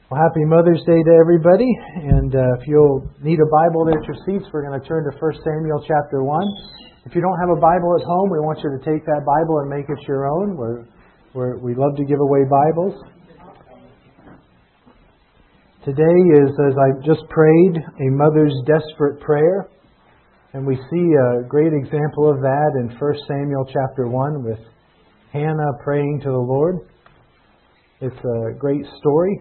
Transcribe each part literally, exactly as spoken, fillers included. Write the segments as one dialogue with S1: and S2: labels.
S1: Well, happy Mother's Day to everybody. And uh, if you'll need a Bible there at your seats, we're going to turn to First Samuel chapter one. If you don't have a Bible at home, we want you to take that Bible and make it your own. We're, we're, we love to give away Bibles. Today is, as I just prayed, a mother's desperate prayer. And we see a great example of that in First Samuel chapter one with Hannah praying to the Lord. It's a great story.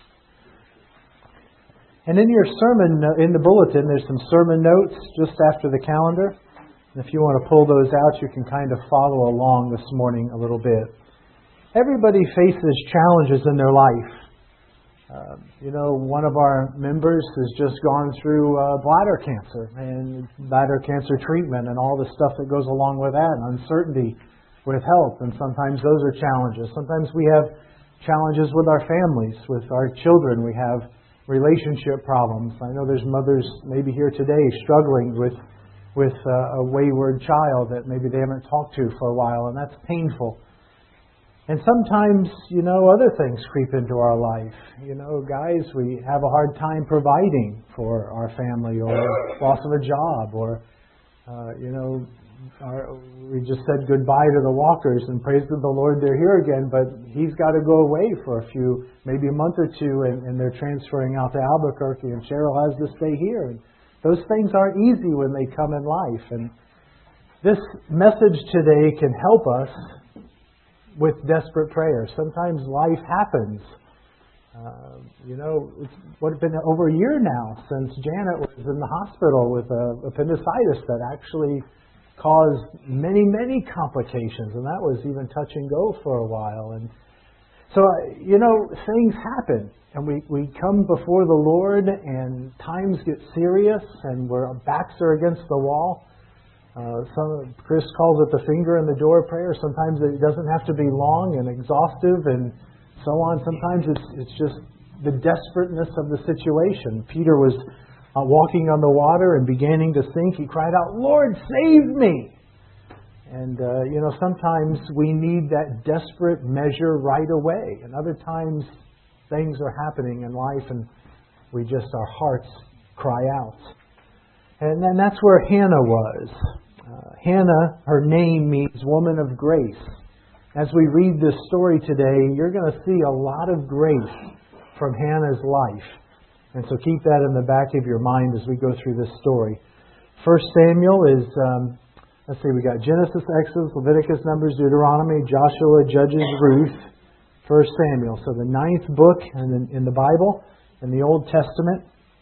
S1: And in your sermon, in the bulletin, there's some sermon notes just after the calendar. And if you want to pull those out, you can kind of follow along this morning a little bit. Everybody faces challenges in their life. Uh, you know, one of our members has just gone through uh, bladder cancer and bladder cancer treatment and all the stuff that goes along with that, and uncertainty with health. And sometimes those are challenges. Sometimes we have challenges with our families, with our children. We have relationship problems. I know there's mothers maybe here today struggling with with uh, a wayward child that maybe they haven't talked to for a while, and that's painful. And sometimes, you know, other things creep into our life. You know, guys, we have a hard time providing for our family, or loss of a job, or, uh, you know, our, we just said goodbye to the Walkers, and praise the Lord they're here again, but he's got to go away for a few, maybe a month or two, and, and they're transferring out to Albuquerque, and Cheryl has to stay here. And those things aren't easy when they come in life. And this message today can help us with desperate prayers. Sometimes life happens. Uh, you know, it's what been over a year now since Janet was in the hospital with a appendicitis that actually caused many, many complications, and that was even touch and go for a while. And so, you know, things happen, and we, we come before the Lord, and times get serious, and our backs are against the wall. Uh, some Chris calls it the finger in the door prayer. Sometimes it doesn't have to be long and exhaustive and so on. Sometimes it's it's just the desperateness of the situation. Peter was Uh, walking on the water and beginning to sink, he cried out, "Lord, save me!" And, uh, you know, sometimes we need that desperate measure right away. And other times things are happening in life and we just, our hearts cry out. And then that's where Hannah was. Uh, Hannah, her name means woman of grace. As we read this story today, you're going to see a lot of grace from Hannah's life. And so keep that in the back of your mind as we go through this story. First Samuel is, um, let's see, we got Genesis, Exodus, Leviticus, Numbers, Deuteronomy, Joshua, Judges, Ruth, First Samuel. So the ninth book in, in the Bible, in the Old Testament.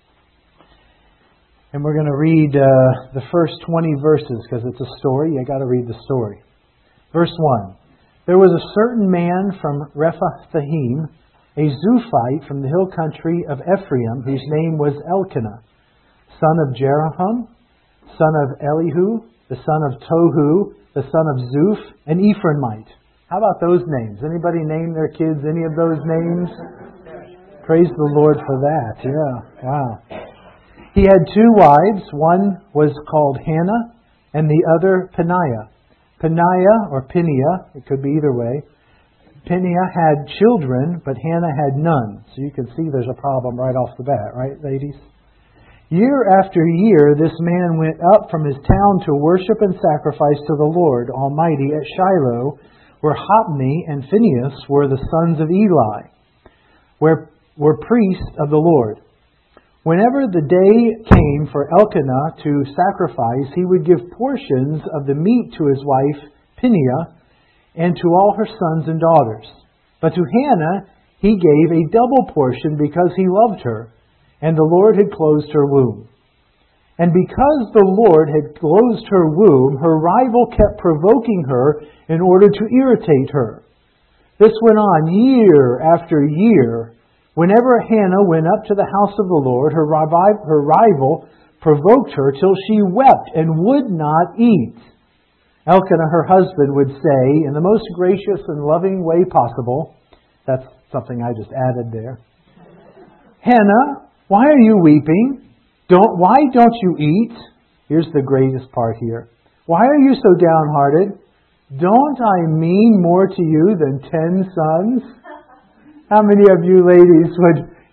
S1: And we're going to read uh, the first twenty verses because it's a story. You got to read the story. Verse one. There was a certain man from Rephathahim, a Zuphite from the hill country of Ephraim, whose name was Elkanah, son of Jeroham, son of Elihu, the son of Tohu, the son of Zuph, an Ephraimite. How about those names? Anybody name their kids any of those names? Praise the Lord for that. Yeah, wow. He had two wives. One was called Hannah, and the other Peninnah. Peninnah, or Peninnah, it could be either way. Peninnah had children, but Hannah had none. So you can see there's a problem right off the bat, right, ladies? Year after year, this man went up from his town to worship and sacrifice to the Lord Almighty at Shiloh, where Hophni and Phinehas were the sons of Eli, where were priests of the Lord. Whenever the day came for Elkanah to sacrifice, he would give portions of the meat to his wife Peninnah, and to all her sons and daughters. But to Hannah he gave a double portion because he loved her, and the Lord had closed her womb. And because the Lord had closed her womb, her rival kept provoking her in order to irritate her. This went on year after year. Whenever Hannah went up to the house of the Lord, her rival provoked her till she wept and would not eat. Elkanah, her husband, would say, in the most gracious and loving way possible, that's something I just added there, "Hannah, why are you weeping? Don't, why don't you eat?" Here's the greatest part here. "Why are you so downhearted? Don't I mean more to you than ten sons?" How many of you ladies would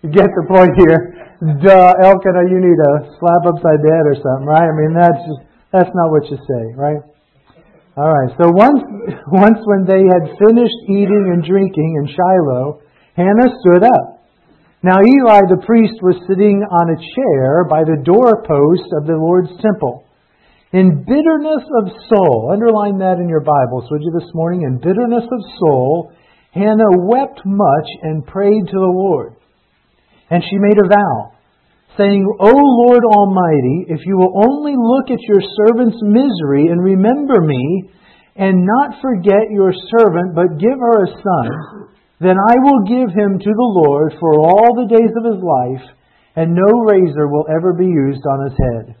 S1: You get the point here. Duh, Elkanah, you need a slap upside the head or something, right? I mean, that's just, that's not what you say, right? All right, so once, once when they had finished eating and drinking in Shiloh, Hannah stood up. Now Eli the priest was sitting on a chair by the doorpost of the Lord's temple. In bitterness of soul, underline that in your Bibles, would you, this morning? In bitterness of soul, Hannah wept much and prayed to the Lord. And she made a vow, saying, O Lord Almighty, if you will only look at your servant's misery and remember me, and not forget your servant, but give her a son, then I will give him to the Lord for all the days of his life, and no razor will ever be used on his head.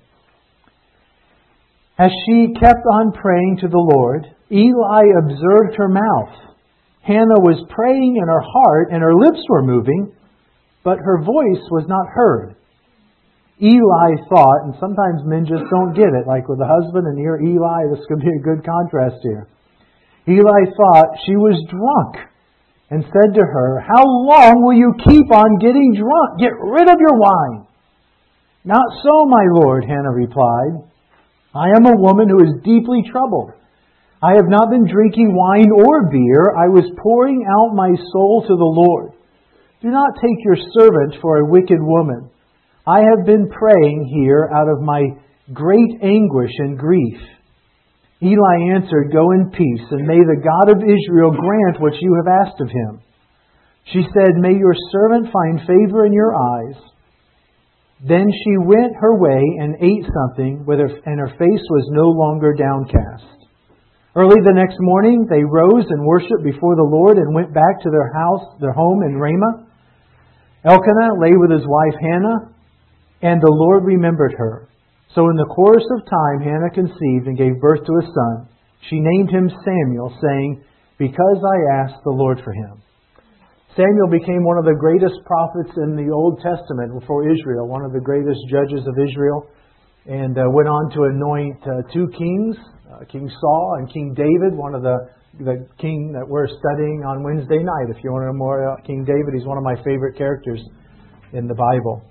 S1: As she kept on praying to the Lord, Eli observed her mouth. Hannah was praying in her heart, and her lips were moving, but her voice was not heard. Eli thought, and sometimes men just don't get it, like with the husband and here Eli, this could be a good contrast here. Eli thought she was drunk and said to her, How long will you keep on getting drunk? Get rid of your wine. Not so, my lord, Hannah replied. I am a woman who is deeply troubled. I have not been drinking wine or beer. I was pouring out my soul to the Lord. Do not take your servant for a wicked woman. I have been praying here out of my great anguish and grief. Eli answered, Go in peace, and may the God of Israel grant what you have asked of him. She said, May your servant find favor in your eyes. Then she went her way and ate something, with her, and her face was no longer downcast. Early the next morning, they rose and worshipped before the Lord and went back to their house, their home in Ramah. Elkanah lay with his wife Hannah, and the Lord remembered her. So in the course of time, Hannah conceived and gave birth to a son. She named him Samuel, saying, Because I asked the Lord for him. Samuel became one of the greatest prophets in the Old Testament for Israel, one of the greatest judges of Israel, and uh, went on to anoint uh, two kings, uh, King Saul and King David, one of the the king that we're studying on Wednesday night. If you want to know more about King David, he's one of my favorite characters in the Bible.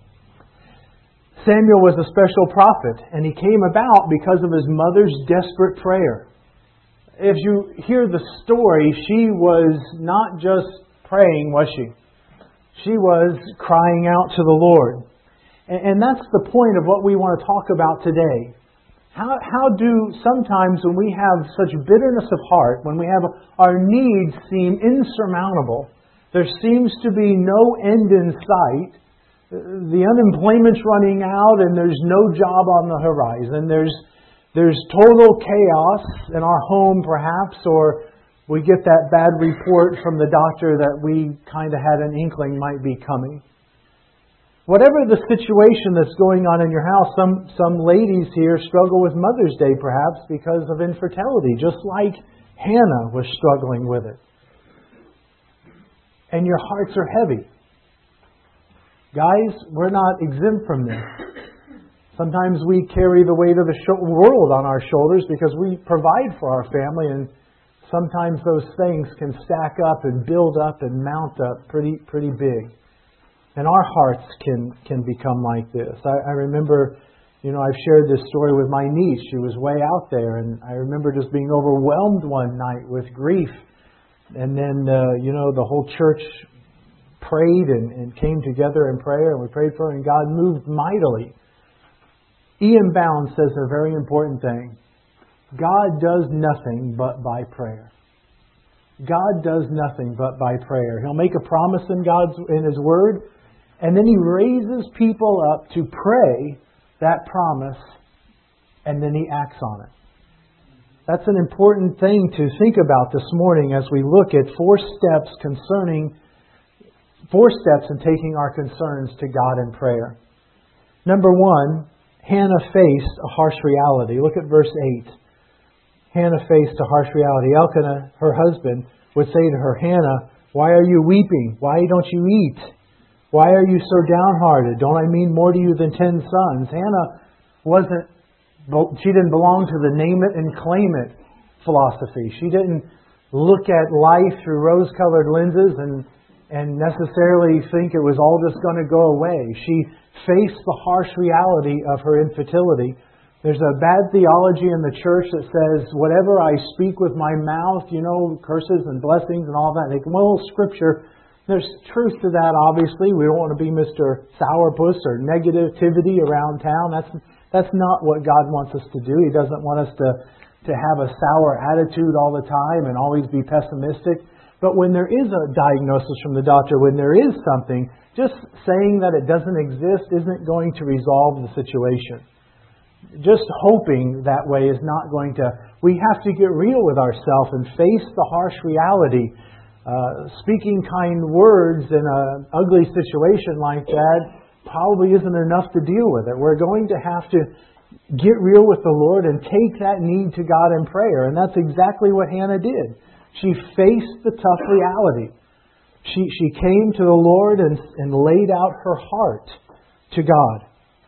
S1: Samuel was a special prophet, and he came about because of his mother's desperate prayer. If you hear the story, she was not just praying, was she? She was crying out to the Lord. And that's the point of what we want to talk about today. How, how do sometimes when we have such bitterness of heart, when we have our needs seem insurmountable, there seems to be no end in sight, the unemployment's running out and there's no job on the horizon, there's, there's total chaos in our home perhaps, or we get that bad report from the doctor that we kind of had an inkling might be coming. Whatever the situation that's going on in your house, some, some ladies here struggle with Mother's Day perhaps because of infertility, just like Hannah was struggling with it. And your hearts are heavy. Guys, we're not exempt from this. Sometimes we carry the weight of the world on our shoulders because we provide for our family, and sometimes those things can stack up and build up and mount up pretty, pretty big. And our hearts can, can become like this. I, I remember, you know, I've shared this story with my niece. She was way out there, and I remember just being overwhelmed one night with grief. And then, uh, you know, the whole church prayed and, and came together in prayer, and we prayed for her, and God moved mightily. Ian Bound says a very important thing. God does nothing but by prayer. God does nothing but by prayer. He'll make a promise in God's in His Word, and then He raises people up to pray that promise, and then He acts on it. That's an important thing to think about this morning as we look at four steps concerning, four steps in taking our concerns to God in prayer. Number one, Hannah faced a harsh reality. Look at verse eight. Hannah faced a harsh reality. Elkanah, her husband, would say to her, Hannah, why are you weeping? Why don't you eat? Why are you so downhearted? Don't I mean more to you than ten sons? Hannah wasn't, she didn't belong to the name it and claim it philosophy. She didn't look at life through rose-colored lenses and, and necessarily think it was all just going to go away. She faced the harsh reality of her infertility. There's a bad theology in the church that says, whatever I speak with my mouth, you know, curses and blessings and all that. They can, well, Scripture, there's truth to that, obviously. We don't want to be Mister Sourpuss or negativity around town. That's that's not what God wants us to do. He doesn't want us to, to have a sour attitude all the time and always be pessimistic. But when there is a diagnosis from the doctor, when there is something, just saying that it doesn't exist isn't going to resolve the situation. Just hoping that way is not going to... We have to get real with ourselves and face the harsh reality. Uh, speaking kind words in an ugly situation like that probably isn't enough to deal with it. We're going to have to get real with the Lord and take that need to God in prayer. And that's exactly what Hannah did. She faced the tough reality. She, she came to the Lord and, and laid out her heart to God.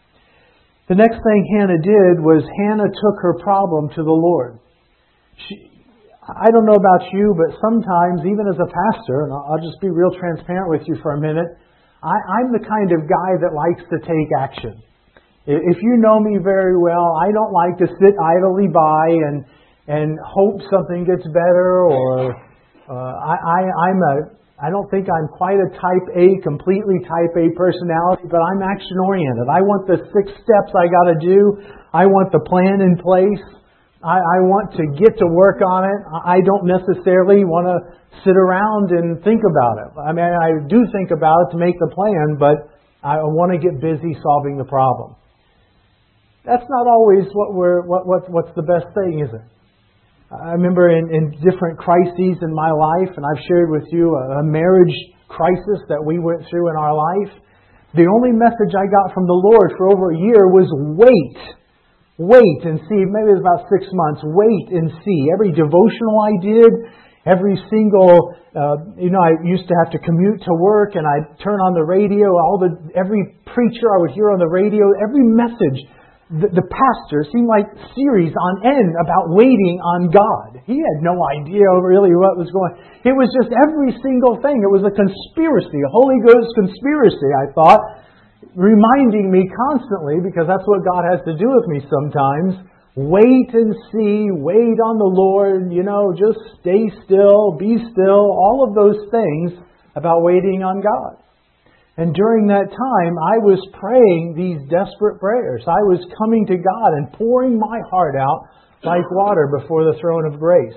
S1: The next thing Hannah did was Hannah took her problem to the Lord. She, I don't know about you, but sometimes, even as a pastor, and I'll just be real transparent with you for a minute, I, I'm the kind of guy that likes to take action. If you know me very well, I don't like to sit idly by and and hope something gets better, or uh, I, I, I'm a, I don't think I'm quite a type A, completely type A personality, but I'm action oriented. I want the six steps I got to do. I want the plan in place. I, I want to get to work on it. I don't necessarily want to sit around and think about it. I mean, I do think about it to make the plan, but I want to get busy solving the problem. That's not always what we're, what, what, what's the best thing, is it? I remember in, in different crises in my life, and I've shared with you a, a marriage crisis that we went through in our life. The only message I got from the Lord for over a year was wait. Wait and see. Maybe it was about six months. Wait and see. Every devotional I did, every single, uh, you know, I used to have to commute to work, and I'd turn on the radio. All the every preacher I would hear on the radio, every message. The, the pastor seemed like series on end about waiting on God. He had no idea really what was going on. It was just every single thing. It was a conspiracy, a Holy Ghost conspiracy, I thought, reminding me constantly, because that's what God has to do with me sometimes. Wait and see, wait on the Lord, you know, just stay still, be still, all of those things about waiting on God. And during that time, I was praying these desperate prayers. I was coming to God and pouring my heart out like water before the throne of grace.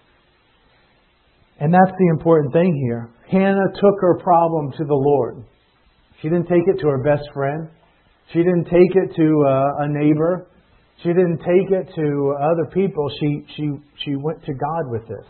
S1: And that's the important thing here. Hannah took her problem to the Lord. She didn't take it to her best friend. She didn't take it to uh, a neighbor. She didn't take it to other people. She, she, she went to God with this.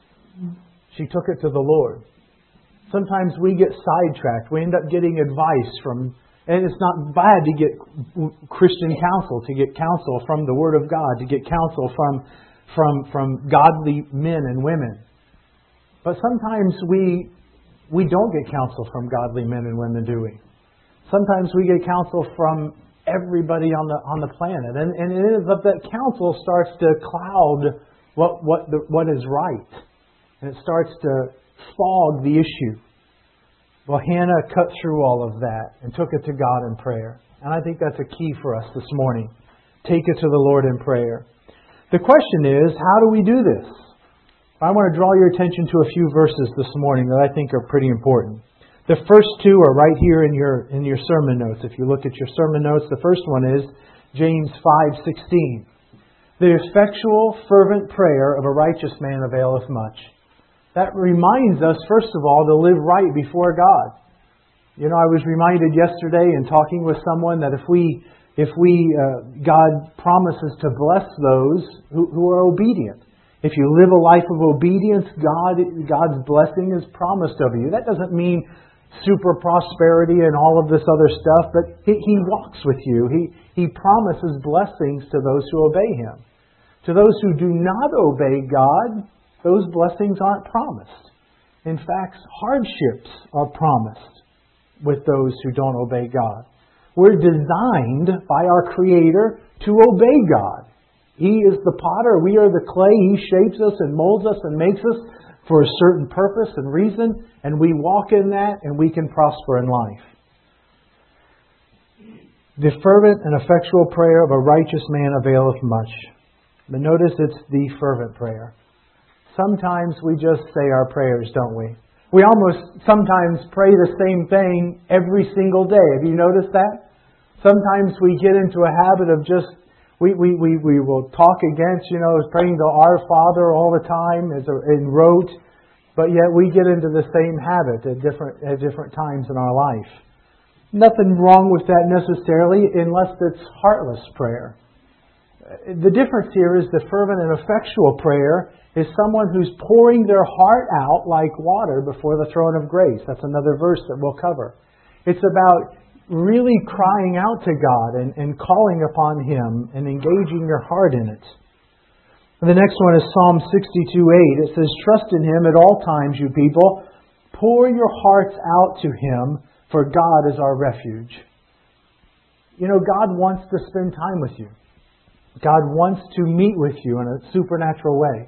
S1: She took it to the Lord. Sometimes we get sidetracked. We end up getting advice from, and it's not bad to get Christian counsel, to get counsel from the Word of God, to get counsel from, from, from godly men and women. But sometimes we we don't get counsel from godly men and women, do we? Sometimes we get counsel from everybody on the on the planet, and and it is that counsel starts to cloud what what the, what is right, and it starts to fog the issue. Well, Hannah cut through all of that and took it to God in prayer. And I think that's a key for us this morning. Take it to the Lord in prayer. The question is, how do we do this? I want to draw your attention to a few verses this morning that I think are pretty important. The first two are right here in your in your sermon notes. If you look at your sermon notes, the first one is James five sixteen. The effectual, fervent prayer of a righteous man availeth much. That reminds us, first of all, to live right before God. You know, I was reminded yesterday in talking with someone that if we, if we, uh, God promises to bless those who, who are obedient. If you live a life of obedience, God, God's blessing is promised over you. That doesn't mean super prosperity and all of this other stuff, but He, he walks with you. He, He promises blessings to those who obey Him. To those who do not obey God, those blessings aren't promised. In fact, hardships are promised with those who don't obey God. We're designed by our Creator to obey God. He is the potter, we are the clay. He shapes us and molds us and makes us. for a certain purpose and reason, and we walk in that and we can prosper in life. The fervent and effectual prayer of a righteous man availeth much. But notice it's the fervent prayer. Sometimes we just say our prayers, don't we? We almost sometimes pray the same thing every single day. Have you noticed that? Sometimes we get into a habit of just, we, we, we, we will talk against, you know, praying to our Father all the time as a, in rote, but yet we get into the same habit at different, at different times in our life. Nothing wrong with that necessarily unless it's heartless prayer. The difference here is the fervent and effectual prayer is someone who's pouring their heart out like water before the throne of grace. That's another verse that we'll cover. It's about really crying out to God and, and calling upon Him and engaging your heart in it. And the next one is Psalm sixty-two eight. It says, "Trust in Him at all times, you people. Pour your hearts out to Him, for God is our refuge." You know, God wants to spend time with you. God wants to meet with you in a supernatural way.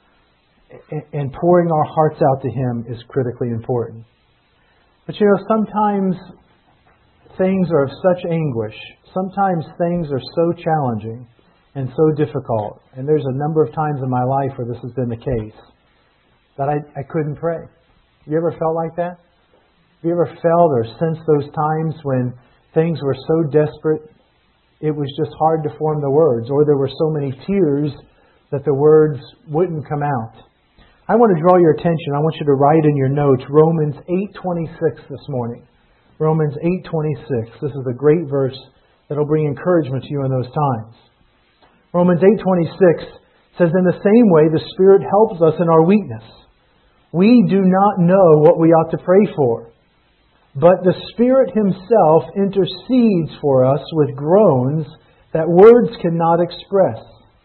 S1: And pouring our hearts out to Him is critically important. But you know, sometimes things are of such anguish. Sometimes things are so challenging and so difficult. And there's a number of times in my life where this has been the case. That I, I couldn't pray. You ever felt like that? Have you ever felt or sensed those times when things were so desperate, it was just hard to form the words, or there were so many tears that the words wouldn't come out? I want to draw your attention. I want you to write in your notes Romans eight twenty-six this morning. Romans eight twenty-six. This is a great verse that will bring encouragement to you in those times. Romans eight twenty-six says, "In the same way, the Spirit helps us in our weakness. We do not know what we ought to pray for, but the Spirit Himself intercedes for us with groans that words cannot express."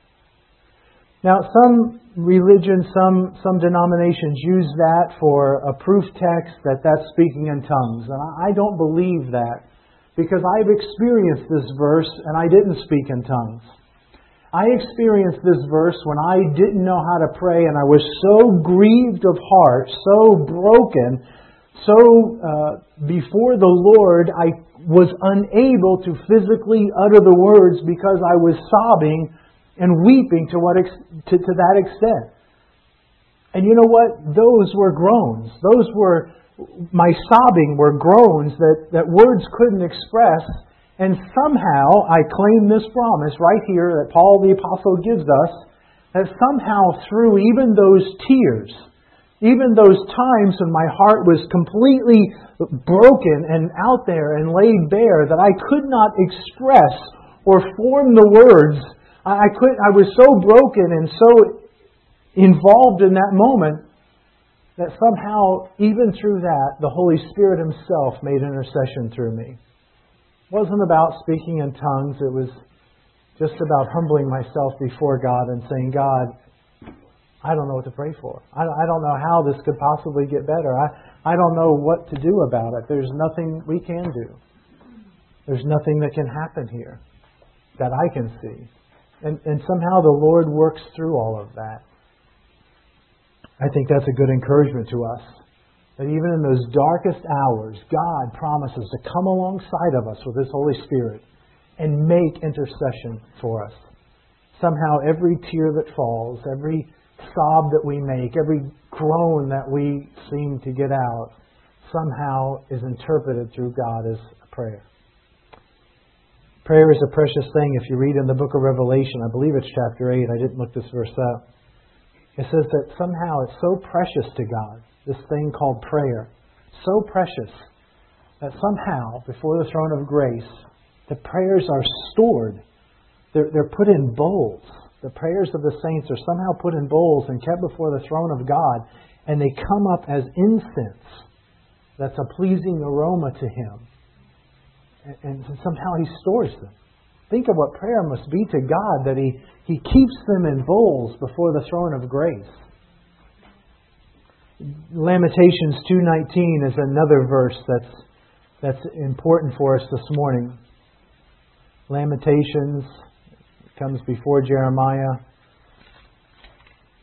S1: Now, some religions, some, some denominations use that for a proof text that that's speaking in tongues. And I don't believe that, because I've experienced this verse and I didn't speak in tongues. I experienced this verse when I didn't know how to pray, and I was so grieved of heart, so broken, so uh, before the Lord, I was unable to physically utter the words because I was sobbing and weeping to what ex- to, to that extent. And you know what? Those were groans. Those were, my sobbing were groans that, that words couldn't express. And somehow, I claim this promise right here that Paul the Apostle gives us, that somehow through even those tears, even those times when my heart was completely broken and out there and laid bare, that I could not express or form the words. I could. I was so broken and so involved in that moment that somehow, even through that, the Holy Spirit Himself made intercession through me. It wasn't about speaking in tongues. It was just about humbling myself before God and saying, "God, I don't know what to pray for. I, I don't know how this could possibly get better. I, I don't know what to do about it. There's nothing we can do. There's nothing that can happen here that I can see." And, and somehow the Lord works through all of that. I think that's a good encouragement to us. That even in those darkest hours, God promises to come alongside of us with His Holy Spirit and make intercession for us. Somehow every tear that falls, every sob that we make, every groan that we seem to get out, somehow is interpreted through God as a prayer. Prayer is a precious thing. If you read in the book of Revelation, I believe it's chapter eight, I didn't look this verse up. It says that somehow it's so precious to God, this thing called prayer, so precious that somehow before the throne of grace, the prayers are stored. They're, they're put in bowls. The prayers of the saints are somehow put in bowls and kept before the throne of God, and they come up as incense that's a pleasing aroma to Him. And somehow He stores them. Think of what prayer must be to God, that He, he keeps them in bowls before the throne of grace. Lamentations two nineteen is another verse that's, that's important for us this morning. Lamentations comes before Jeremiah.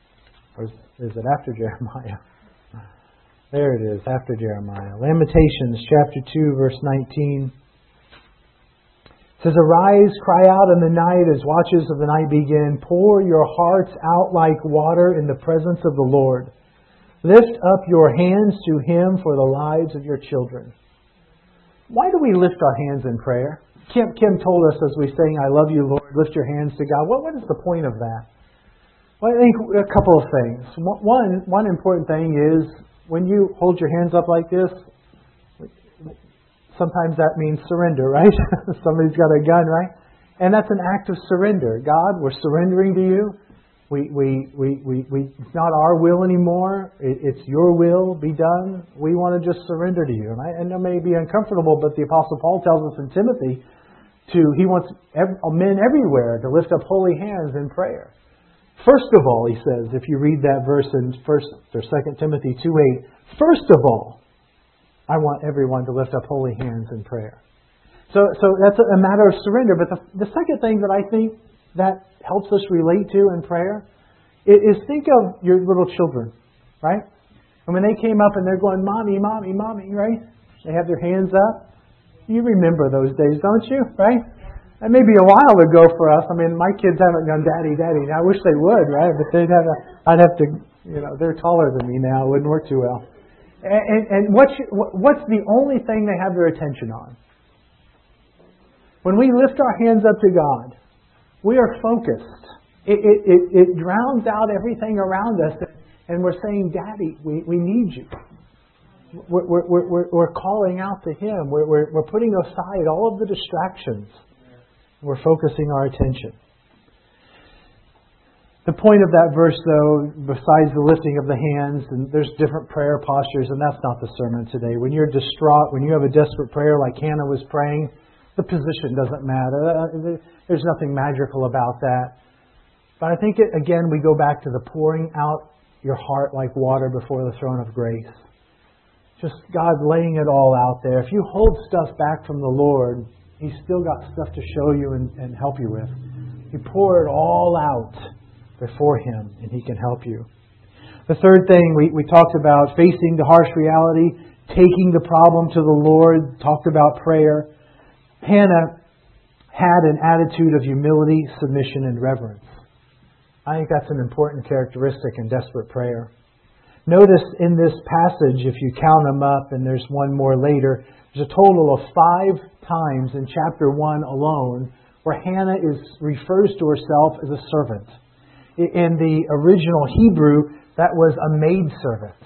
S1: Or is, is it after Jeremiah? There it is, after Jeremiah. Lamentations chapter two, verse nineteen. It says, "Arise, cry out in the night as watches of the night begin. Pour your hearts out like water in the presence of the Lord. Lift up your hands to Him for the lives of your children." Why do we lift our hands in prayer? Kim, Kim told us as we sang, "I love you, Lord, lift your hands to God." What, what is the point of that? Well, I think a couple of things. One, one important thing is when you hold your hands up like this, sometimes that means surrender, right? Somebody's got a gun, right? And that's an act of surrender. God, we're surrendering to you. We, we, we, we, we, it's not our will anymore. It, it's your will be done. We want to just surrender to you. And, I, and it may be uncomfortable, but the Apostle Paul tells us in Timothy to, he wants every, men everywhere to lift up holy hands in prayer. First of all, he says, if you read that verse in First or Second Timothy two eight, first of all, I want everyone to lift up holy hands in prayer. So, so that's a matter of surrender. But the, the second thing that I think that helps us relate to in prayer is think of your little children, right? And when they came up and they're going, "Mommy, Mommy, Mommy," right? They have their hands up. You remember those days, don't you? Right? That may be a while ago for us. I mean, my kids haven't gone, "Daddy, Daddy." I wish they would, right? But they'd have a, I'd have to, you know, they're taller than me now. It wouldn't work too well. And, and, and what's, what's the only thing they have their attention on? When we lift our hands up to God, we are focused. It, it, it, it drowns out everything around us. And we're saying, "Daddy, we, we need you." We're, we're, we're, we're calling out to Him. We're, we're, we're putting aside all of the distractions. We're focusing our attention. The point of that verse, though, besides the lifting of the hands, and there's different prayer postures, and that's not the sermon today. When you're distraught, when you have a desperate prayer like Hannah was praying, the position doesn't matter. There's nothing magical about that. But I think, it, again, we go back to the pouring out your heart like water before the throne of grace. Just God laying it all out there. If you hold stuff back from the Lord, He's still got stuff to show you and, and help you with. You pour it all out before Him, and He can help you. The third thing we, we talked about, facing the harsh reality, taking the problem to the Lord, talked about prayer. Hannah had an attitude of humility, submission, and reverence. I think that's an important characteristic in desperate prayer. Notice in this passage, if you count them up, and there's one more later, there's a total of five times in chapter one alone where Hannah is refers to herself as a servant. In the original Hebrew, that was a maidservant.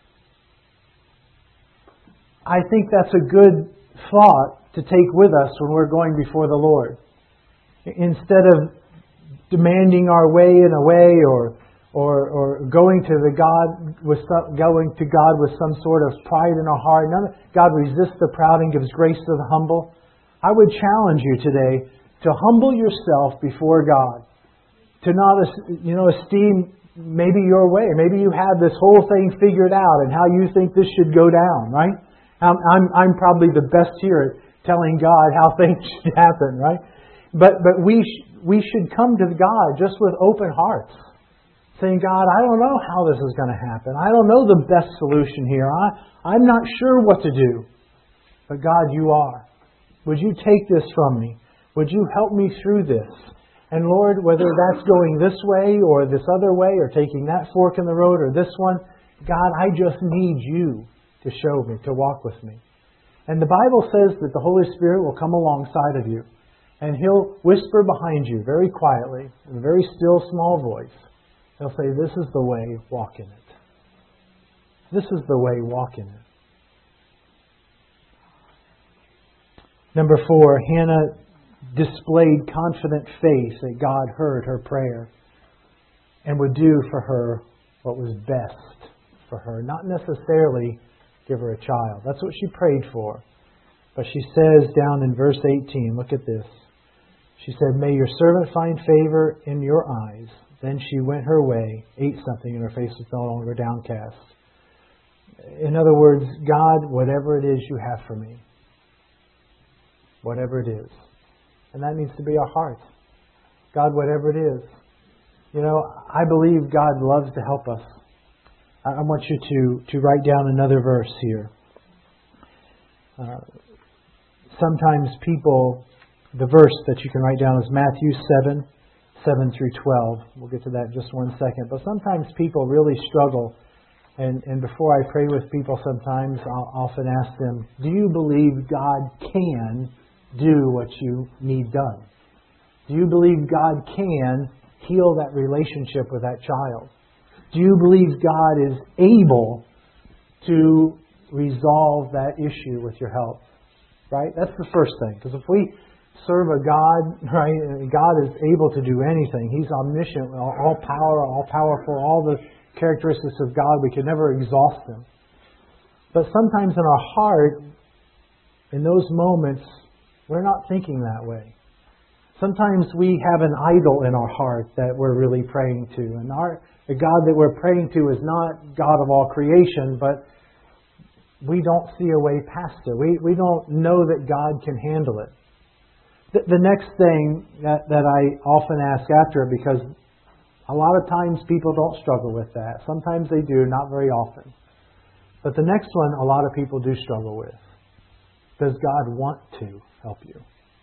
S1: I think that's a good thought to take with us when we're going before the Lord. Instead of demanding our way in a way, or or or going to the God with some, going to God with some sort of pride in our heart. None of, God resists the proud and gives grace to the humble. I would challenge you today to humble yourself before God, to not you know esteem maybe your way. Maybe you have this whole thing figured out and how you think this should go down. Right? I'm I'm, I'm probably the best here at telling God how things should happen. Right? But but we sh- we should come to God just with open hearts, saying, "God, I don't know how this is going to happen. I don't know the best solution here. I, I'm not sure what to do. But God, You are. Would You take this from me? Would You help me through this? And Lord, whether that's going this way or this other way, or taking that fork in the road or this one, God, I just need You to show me, to walk with me." And the Bible says that the Holy Spirit will come alongside of you, and He'll whisper behind you very quietly, in a very still, small voice. He'll say, "This is the way, walk in it. This is the way, walk in it." Number four, Hannah displayed confident faith that God heard her prayer and would do for her what was best for her. Not necessarily give her a child. That's what she prayed for. But she says down in verse eighteen, look at this. She said, "May Your servant find favor in Your eyes." Then she went her way, ate something, and her face was no longer downcast. In other words, God, whatever it is You have for me, whatever it is. And that needs to be our heart. God, whatever it is. You know, I believe God loves to help us. I want you to, to write down another verse here. Uh, sometimes people, the verse that you can write down is Matthew seven, seven through twelve. We'll get to that in just one second. But sometimes people really struggle. And, and before I pray with people sometimes, I'll often ask them, do you believe God can do what you need done? Do you believe God can heal that relationship with that child? Do you believe God is able to resolve that issue with your help? Right? That's the first thing. Because if we serve a God, right, God is able to do anything. He's omniscient, all power, all powerful, all the characteristics of God. We can never exhaust them. But sometimes in our heart, in those moments, we're not thinking that way. Sometimes we have an idol in our heart that we're really praying to. And our, the God that we're praying to is not God of all creation, but we don't see a way past it. We, we don't know that God can handle it. The, the next thing that, that I often ask after, because a lot of times people don't struggle with that. Sometimes they do, not very often. But the next one a lot of people do struggle with. Does God want to help you?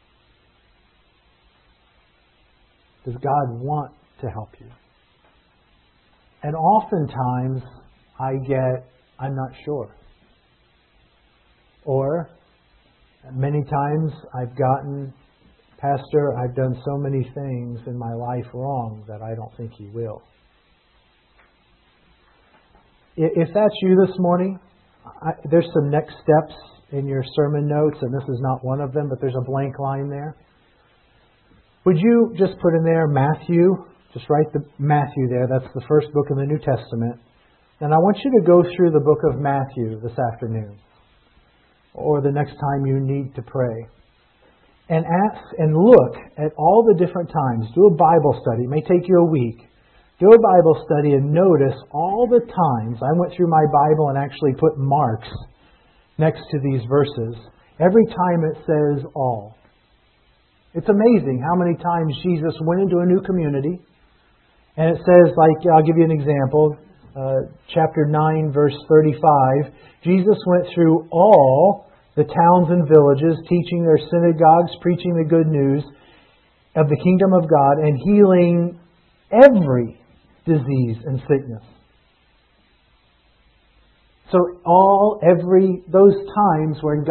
S1: Does God want to help you? And oftentimes I get, I'm not sure. Or many times I've gotten, Pastor, I've done so many things in my life wrong that I don't think He will. If that's you this morning, I, there's some next steps in your sermon notes, and this is not one of them, but there's a blank line there. Would you just put in there Matthew? Just write the Matthew there. That's the first book in the New Testament. And I want you to go through the book of Matthew this afternoon, or the next time you need to pray, and ask and look at all the different times. Do a Bible study. It may take you a week. Do a Bible study and notice all the times. I went through my Bible and actually put marks next to these verses. Every time it says all. It's amazing how many times Jesus went into a new community. And it says, like, I'll give you an example. Uh, chapter nine, verse thirty-five. Jesus went through all the towns and villages, teaching their synagogues, preaching the good news of the kingdom of God, and healing every disease and sickness. So all, every, those times when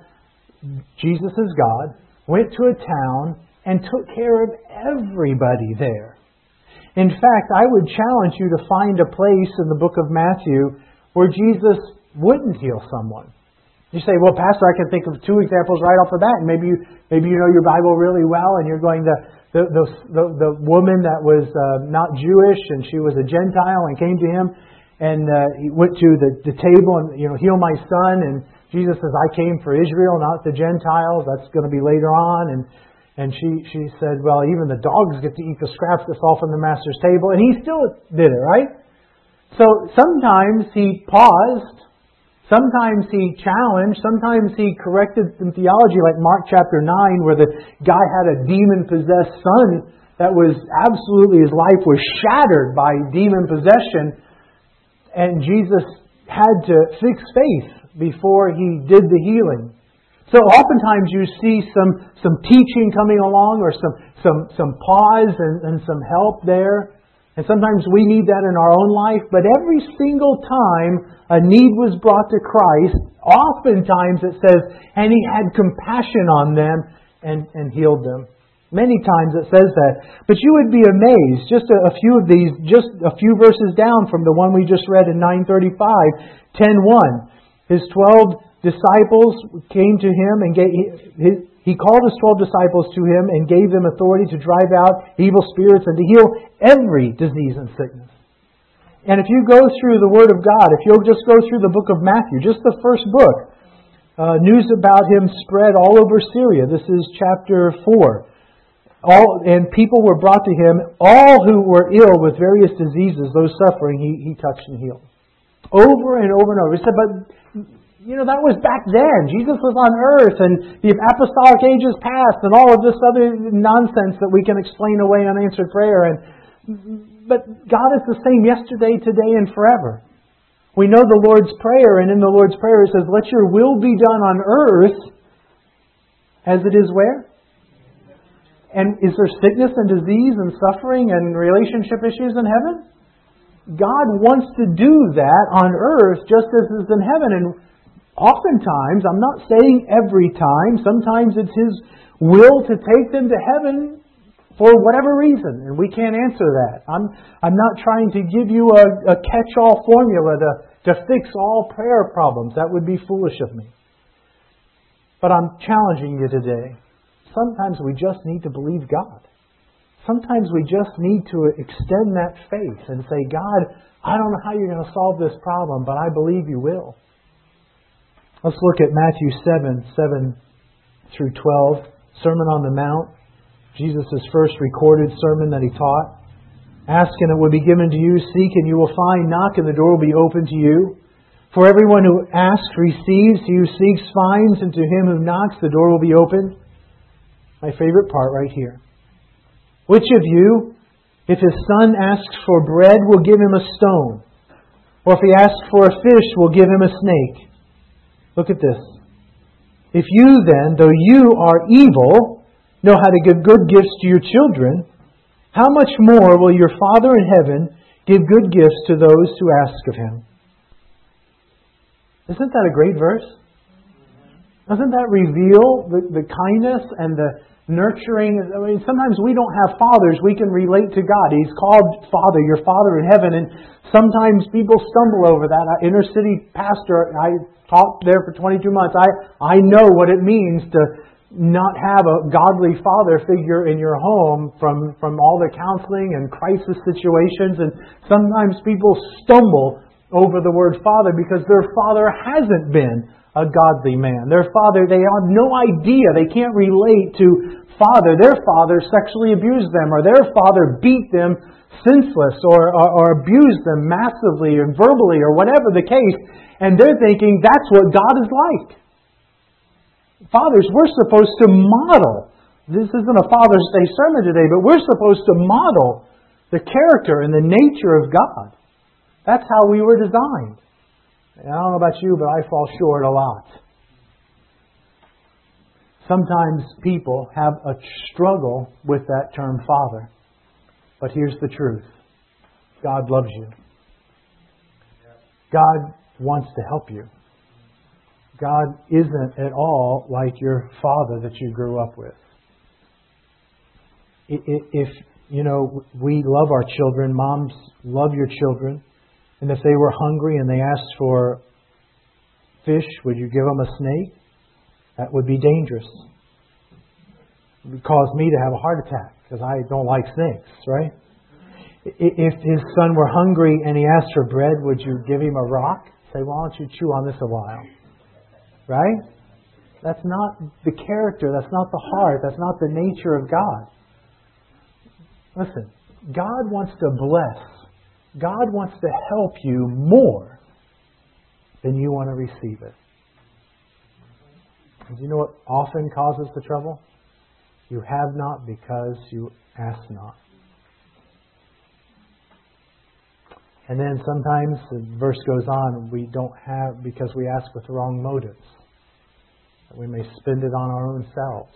S1: God, Jesus is God, went to a town and took care of everybody there. In fact, I would challenge you to find a place in the book of Matthew where Jesus wouldn't heal someone. You say, well, Pastor, I can think of two examples right off the bat. And maybe you, maybe you know your Bible really well, and you're going to the the the, the woman that was uh, not Jewish and she was a Gentile and came to Him, and uh, he went to the, the table and, you know, heal my son. And Jesus says, I came for Israel, not the Gentiles. That's going to be later on. And And she, she said, well, even the dogs get to eat the scraps that fall from the master's table. And he still did it, right? So sometimes He paused. Sometimes He challenged. Sometimes He corrected some theology, like Mark chapter nine, where the guy had a demon-possessed son that was absolutely, his life was shattered by demon possession. And Jesus had to fix faith before He did the healing. So oftentimes you see some, some teaching coming along, or some, some, some pause and, and some help there. And sometimes we need that in our own life. But every single time a need was brought to Christ, oftentimes it says, and He had compassion on them and, and healed them. Many times it says that. But you would be amazed, just a, a few of these, just a few verses down from the one we just read in nine thirty-five, ten one. His twelve disciples came to Him and gave, his, He called His twelve disciples to Him and gave them authority to drive out evil spirits and to heal every disease and sickness. And if you go through the Word of God, if you'll just go through the book of Matthew, just the first book, uh, news about Him spread all over Syria. This is chapter four. All, and people were brought to Him, all who were ill with various diseases, those suffering, He, he touched and healed. Over and over and over. He said, but you know, that was back then. Jesus was on earth, and the apostolic ages passed, and all of this other nonsense that we can explain away unanswered prayer. And but God is the same yesterday, today, and forever. We know the Lord's Prayer, and in the Lord's Prayer it says, let your will be done on earth as it is where? And is there sickness and disease and suffering and relationship issues in heaven? God wants to do that on earth just as it is in heaven. And oftentimes, I'm not saying every time, sometimes it's His will to take them to heaven for whatever reason. And we can't answer that. I'm I'm not trying to give you a, a catch-all formula to, to fix all prayer problems. That would be foolish of me. But I'm challenging you today. Sometimes we just need to believe God. Sometimes we just need to extend that faith and say, God, I don't know how you're going to solve this problem, but I believe you will. Let's look at Matthew seven, seven through twelve. Sermon on the Mount. Jesus' first recorded sermon that He taught. Ask and it will be given to you. Seek and you will find. Knock and the door will be open to you. For everyone who asks receives. He who seeks finds. And to him who knocks the door will be open. My favorite part right here. Which of you, if his son asks for bread, will give him a stone? Or if he asks for a fish, will give him a snake? Look at this. If you then, though you are evil, know how to give good gifts to your children, how much more will your Father in heaven give good gifts to those who ask of Him? Isn't that a great verse? Doesn't that reveal the, the kindness and the nurturing? I mean, sometimes we don't have fathers. We can relate to God. He's called Father, your Father in heaven. And sometimes people stumble over that. I, inner city pastor, I taught there for twenty-two months. I, I know what it means to not have a godly father figure in your home from, from all the counseling and crisis situations. And sometimes people stumble over the word father because their father hasn't been a godly man. Their father, they have no idea. They can't relate to father. Their father sexually abused them, or their father beat them senseless, or, or, or abused them massively and verbally, or whatever the case. And they're thinking that's what God is like. Fathers, we're supposed to model. This isn't a Father's Day sermon today, but we're supposed to model the character and the nature of God. That's how we were designed. And I don't know about you, but I fall short a lot. Sometimes people have a struggle with that term Father. But here's the truth. God loves you. God wants to help you. God isn't at all like your father that you grew up with. If, you know, we love our children, moms love your children, and if they were hungry and they asked for fish, would you give them a snake? That would be dangerous. It would cause me to have a heart attack because I don't like snakes, right? If his son were hungry and he asked for bread, would you give him a rock? Say, why don't you chew on this a while? Right? That's not the character. That's not the heart. That's not the nature of God. Listen, God wants to bless. God wants to help you more than you want to receive it. Do you know what often causes the trouble? You have not because you ask not. And then sometimes the verse goes on, we don't have because we ask with the wrong motives. That we may spend it on our own selves.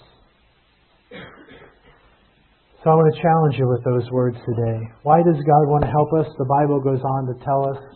S1: So I want to challenge you with those words today. Why does God want to help us? The Bible goes on to tell us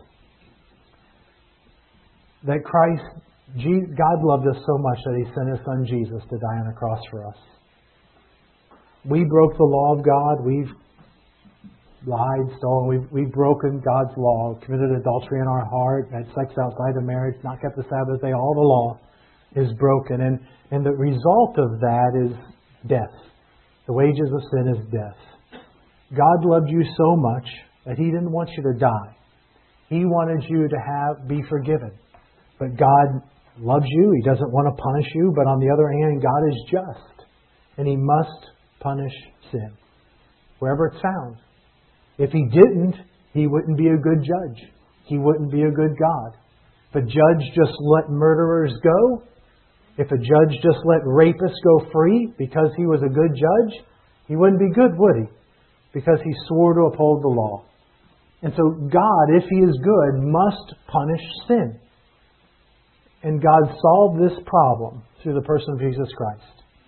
S1: that Christ, God loved us so much that He sent His Son Jesus to die on a cross for us. We broke the law of God. We've lied, stolen. We've, we've broken God's law, committed adultery in our heart, had sex outside of marriage, not kept the Sabbath day. All the law is broken. And, and the result of that is death. The wages of sin is death. God loved you so much that He didn't want you to die. He wanted you to have be forgiven. But God loves you. He doesn't want to punish you. But on the other hand, God is just. And He must punish sin wherever it's found. If He didn't, He wouldn't be a good judge. He wouldn't be a good God. If a judge just let murderers go, if a judge just let rapists go free because he was a good judge, He wouldn't be good, would He? because He swore to uphold the law. And so God, if He is good, must punish sin. And God solved this problem through the person of Jesus Christ.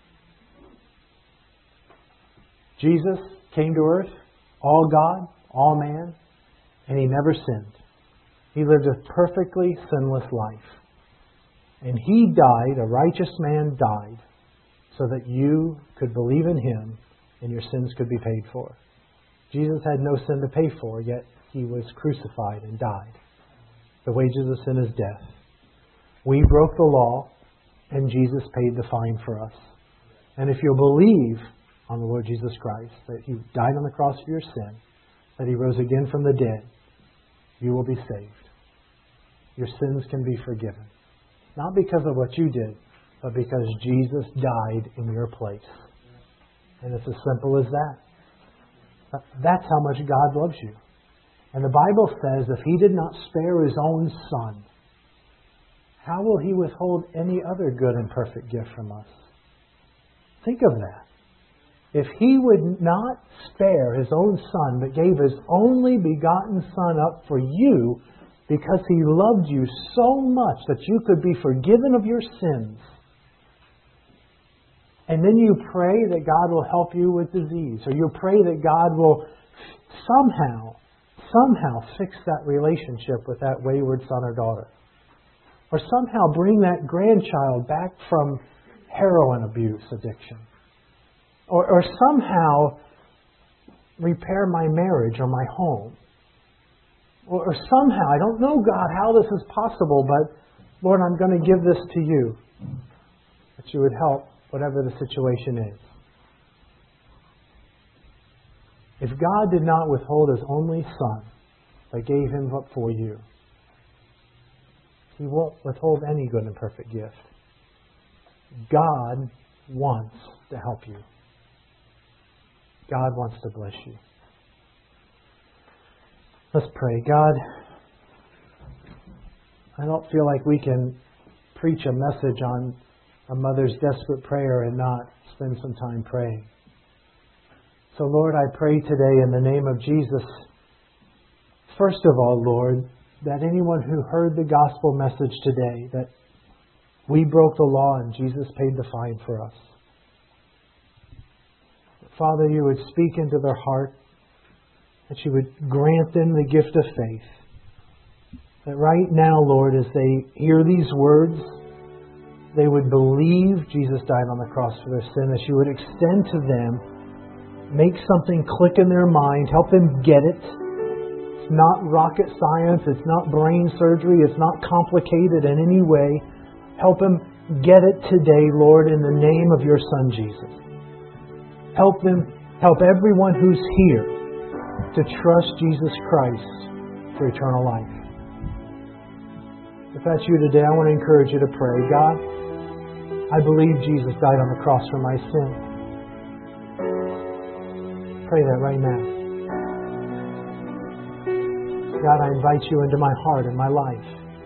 S1: Jesus came to earth, all God, all man, and He never sinned. He lived a perfectly sinless life. And He died, a righteous man died, so that you could believe in Him and your sins could be paid for. Jesus had no sin to pay for, yet He was crucified and died. The wages of sin is death. We broke the law, and Jesus paid the fine for us. And if you'll believe on the Lord Jesus Christ, that He died on the cross for your sin, that He rose again from the dead, you will be saved. Your sins can be forgiven. Not because of what you did, but because Jesus died in your place. And it's as simple as that. That's how much God loves you. And the Bible says if He did not spare His own Son, how will He withhold any other good and perfect gift from us? Think of that. If He would not spare His own Son, but gave His only begotten Son up for you, because He loved you so much that you could be forgiven of your sins. And then you pray that God will help you with disease. Or you pray that God will somehow, somehow fix that relationship with that wayward son or daughter. Or somehow bring that grandchild back from heroin abuse addiction. Or, or somehow repair my marriage or my home. Or, or somehow, I don't know, God, how this is possible, but Lord, I'm going to give this to you. That you would help whatever the situation is. If God did not withhold His only Son, but gave Him up for you, He won't withhold any good and perfect gift. God wants to help you. God wants to bless you. Let's pray. God, I don't feel like we can preach a message on a mother's desperate prayer and not spend some time praying. So Lord, I pray today in the name of Jesus, first of all, Lord, that anyone who heard the gospel message today, that we broke the law and Jesus paid the fine for us. Father, you would speak into their heart, that you would grant them the gift of faith. That right now, Lord, as they hear these words, they would believe Jesus died on the cross for their sin, that you would extend to them, make something click in their mind, help them get it. It's not rocket science, it's not brain surgery, it's not complicated in any way. Help them get it today, Lord, in the name of your Son, Jesus. Help them, help everyone who's here to trust Jesus Christ for eternal life. If that's you today, I want to encourage you to pray. God, I believe Jesus died on the cross for my sin. Pray that right now. God, I invite you into my heart and my life.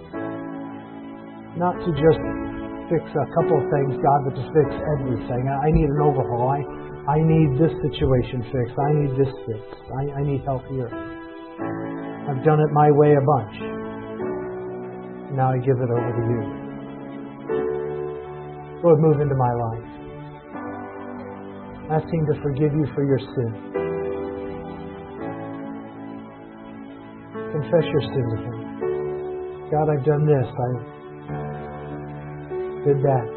S1: Not to just fix a couple of things, God, but to fix everything. I need an overhaul. I, I need this situation fixed. I need this fixed. I, I need help here. I've done it my way a bunch. Now I give it over to you. Lord, move into my life. Ask Him to forgive you for your sin. Confess your sin to Him. God, I've done this. I did that.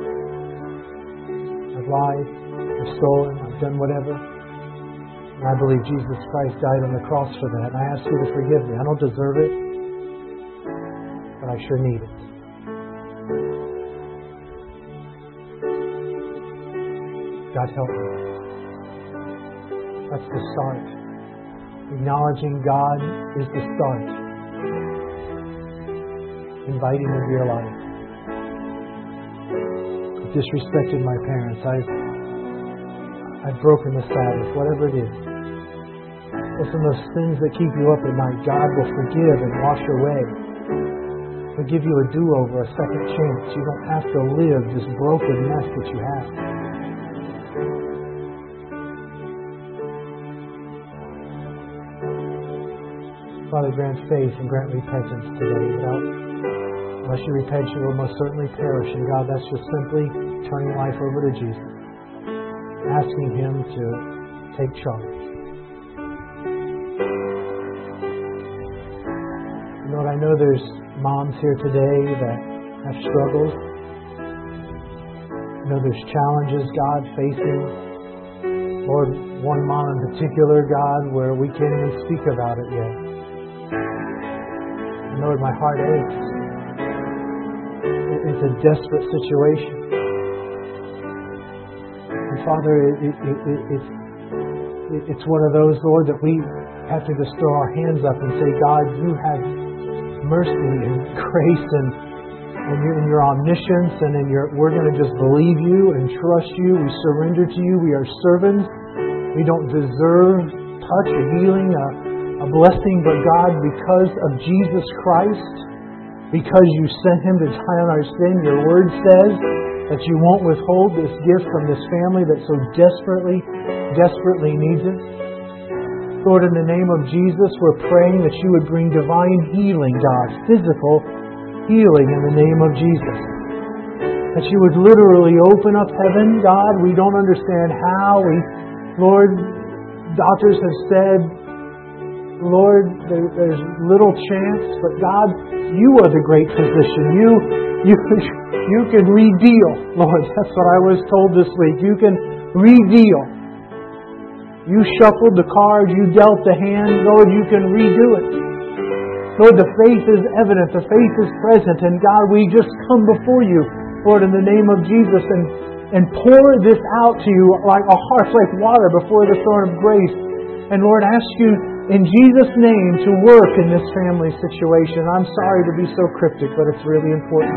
S1: I've lied. I've stolen. I've done whatever. And I believe Jesus Christ died on the cross for that. And I ask you to forgive me. I don't deserve it, but I sure need it. God, help me. That's the start. Acknowledging God is the start. Inviting Him into your life. I've disrespected my parents. I've, I've broken the Sabbath, whatever it is. Listen, those sins that keep you up at night, God will forgive and wash away. He'll give you a do-over, a second chance. You don't have to live this broken mess that you have. Father, grant faith and grant repentance today. Without, unless you repent, you will most certainly perish. And God, that's just simply turning life over to Jesus, asking Him to take charge. Lord, I know there's moms here today that have struggles. I know there's challenges, God, facing. Lord, one mom in particular, God, where we can't even speak about it yet. And Lord, my heart aches. It's a desperate situation. And Father, it, it, it, it's, it, it's one of those, Lord, that we have to just throw our hands up and say, God, you have mercy and grace and, and, your, and your omniscience, and in your, we're going to just believe you and trust you. We surrender to you. We are servants. We don't deserve touch, a healing, a, a blessing, but God, because of Jesus Christ, because you sent Him to die on our sin, your word says that you won't withhold this gift from this family that so desperately, desperately needs it. Lord, in the name of Jesus, we're praying that you would bring divine healing, God, physical healing in the name of Jesus. That you would literally open up heaven, God. We don't understand how. We, Lord, doctors have said, Lord, there, there's little chance, but God, you are the great physician. You, you, you can redeal. Lord, that's what I was told this week. You can redeal. You shuffled the card, you dealt the hand, Lord, you can redo it. Lord, the faith is evident, the faith is present, and God, we just come before you, Lord, in the name of Jesus, and, and pour this out to you like a heart like water before the throne of grace. And Lord, ask you in Jesus' name to work in this family situation. I'm sorry to be so cryptic, but it's really important.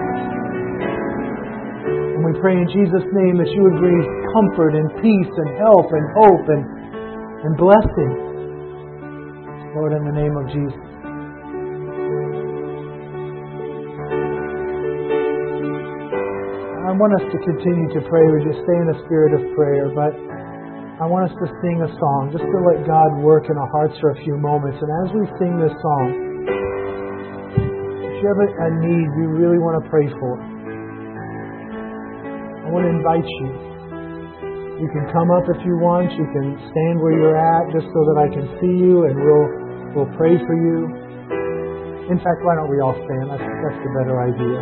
S1: And we pray in Jesus' name that you would bring comfort and peace and help and hope and and blessing, Lord, in the name of Jesus. I want us to continue to pray. We just stay in a spirit of prayer, but I want us to sing a song, just to let God work in our hearts for a few moments. And as we sing this song, if you have a need you really want to pray for, I want to invite you. You can come up if you want. You can stand where you're at just so that I can see you, and we'll we'll pray for you. In fact, why don't we all stand? That's, that's the better idea.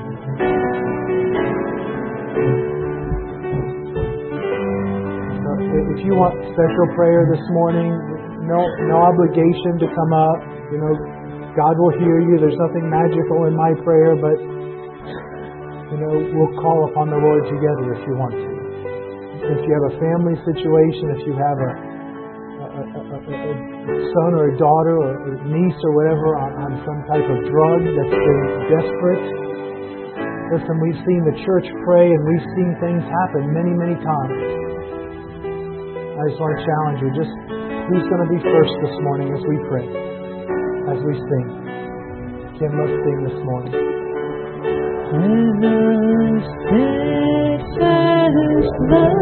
S1: So if you want special prayer this morning, no no obligation to come up. You know, God will hear you. There's nothing magical in my prayer, but you know, we'll call upon the Lord together if you want to. If you have a family situation, if you have a, a, a, a, a son or a daughter or a niece or whatever on, on some type of drug that's been desperate. Listen, we've seen the church pray and we've seen things happen many, many times. I just want to challenge you. Just who's going to be first this morning as we pray, as we sing? Kim, let's sing this morning. When the sticks as love